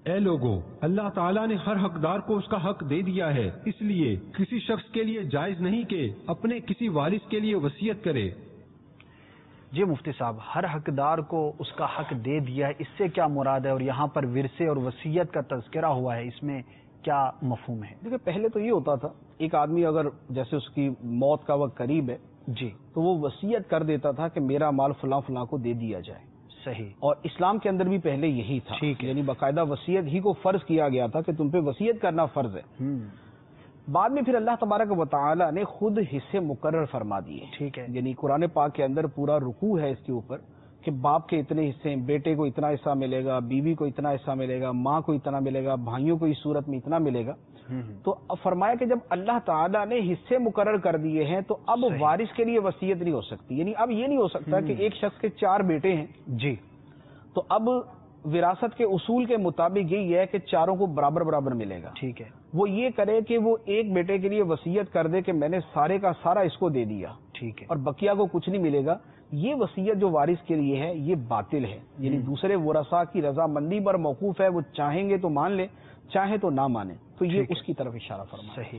اے لوگو، اللہ تعالیٰ نے ہر حقدار کو اس کا حق دے دیا ہے، اس لیے کسی شخص کے لیے جائز نہیں کہ اپنے کسی وارث کے لیے وصیت کرے۔ جی مفتی صاحب، ہر حقدار کو اس کا حق دے دیا ہے، اس سے کیا مراد ہے؟ اور یہاں پر ورثے اور وصیت کا تذکرہ ہوا ہے، اس میں کیا مفہوم ہے؟ دیکھیں، پہلے تو یہ ہوتا تھا، ایک آدمی اگر جیسے اس کی موت کا وقت قریب ہے جی تو وہ وصیت کر دیتا تھا کہ میرا مال فلاں فلاں کو دے دیا جائے۔ صحیح۔ اور اسلام کے اندر بھی پہلے یہی تھا، ٹھیک ہے، یعنی باقاعدہ وصیت ہی کو فرض کیا گیا تھا کہ تم پہ وصیت کرنا فرض ہے۔ بعد میں پھر اللہ تبارک و تعالی نے خود حصے مقرر فرما دیے۔ ٹھیک ہے، یعنی قرآن پاک کے اندر پورا رکوع ہے اس کے اوپر کہ باپ کے اتنے حصے ہیں، بیٹے کو اتنا حصہ ملے گا، بیوی کو اتنا حصہ ملے گا، ماں کو اتنا ملے گا، بھائیوں کو اس صورت میں اتنا ملے گا۔ تو اب فرمایا کہ جب اللہ تعالیٰ نے حصے مقرر کر دیے ہیں تو اب وارث کے لیے وصیت نہیں ہو سکتی، یعنی اب یہ نہیں ہو سکتا کہ ایک شخص کے 4 بیٹے ہیں جی، تو اب وراثت کے اصول کے مطابق یہی ہے کہ چاروں کو برابر برابر ملے گا۔ ٹھیک ہے، وہ یہ کرے کہ وہ ایک بیٹے کے لیے وصیت کر دے کہ میں نے سارے کا سارا اس کو دے دیا، ٹھیک ہے، اور بقیہ کو کچھ نہیں ملے گا، یہ وصیت جو وارث کے لیے ہے یہ باطل ہے، یعنی دوسرے ورثاء کی رضامندی پر موقوف ہے، وہ چاہیں گے تو مان لے، چاہیں تو نہ مانے، تو یہ اس کی طرف اشارہ فرمایا۔ صحیح۔